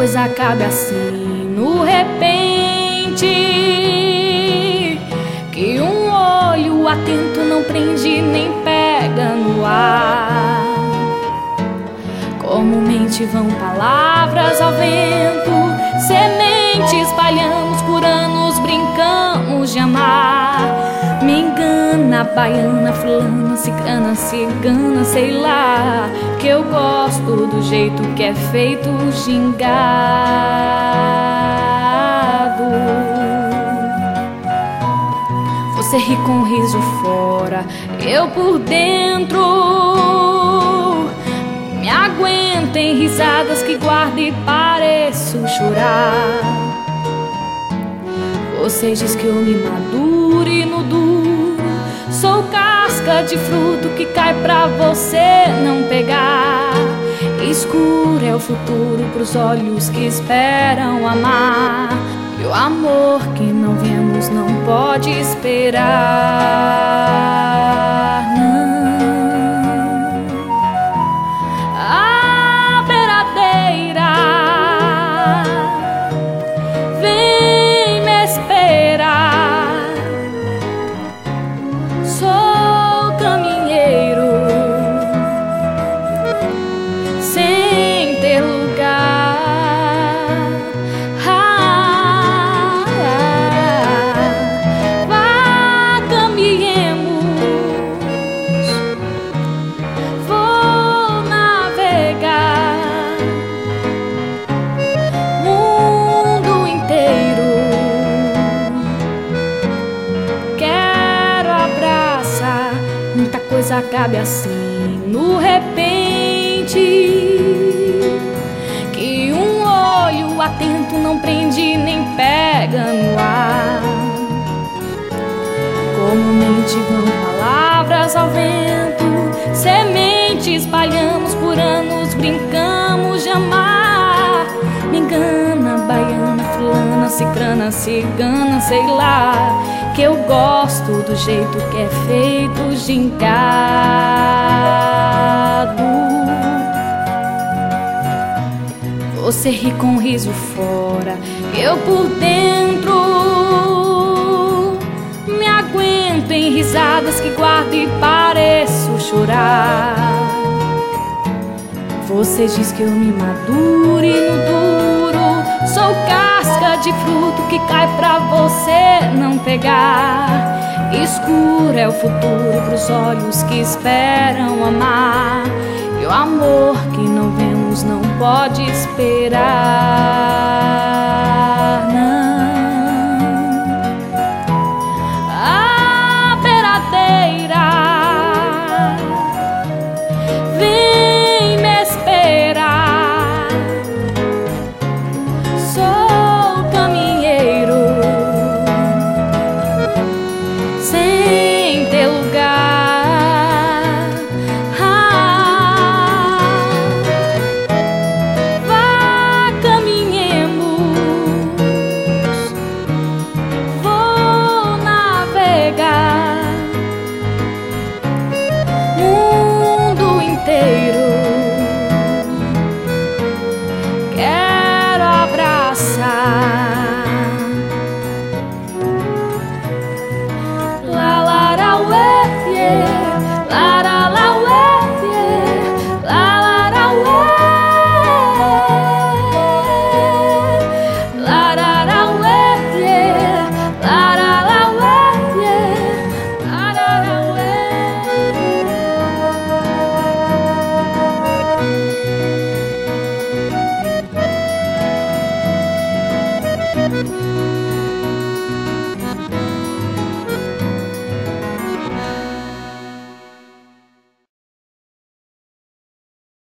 coisa acabe assim no repente, que um olho atento não prende nem pega no ar. Comumente vão palavras ao vento, semente espalhamos por anos, brincamos de amar. Me engana, baiana, fulana, ciclana, cigana, sei lá, que eu gosto do jeito que é feito o gingado. Você ri com um riso fora, eu por dentro. Me aguento em risadas que guardo e pareço chorar. Você diz que eu me maduro e no duro sou casca de fruto que cai pra você não pegar. Escuro é o futuro pros olhos que esperam amar, e o amor que não vemos não pode esperar, não. A beiradeira vem me esperar. Sou caminheiro sem ter lugar. Vá, caminhemos, vou navegar mundo inteiro. Quero abraçar, muita coisa cabe assim no repente, que um olho atento não prende nem pega no ar. Comumente vão palavras ao vento, semente espalhamos por anos, brincamos de amar. Me engana, baiana, fulana, ciclana, cigana, sei lá, que eu gosto do jeito que é feito o gingado. Você ri com um riso fora, eu por dentro. Me aguento em risadas que guardo e pareço chorar. Você diz que eu me maduro e no duro sou casca de fruto que cai pra você não pegar. Escuro é o futuro pros olhos que esperam amar, e o amor que não vemos não pode esperar.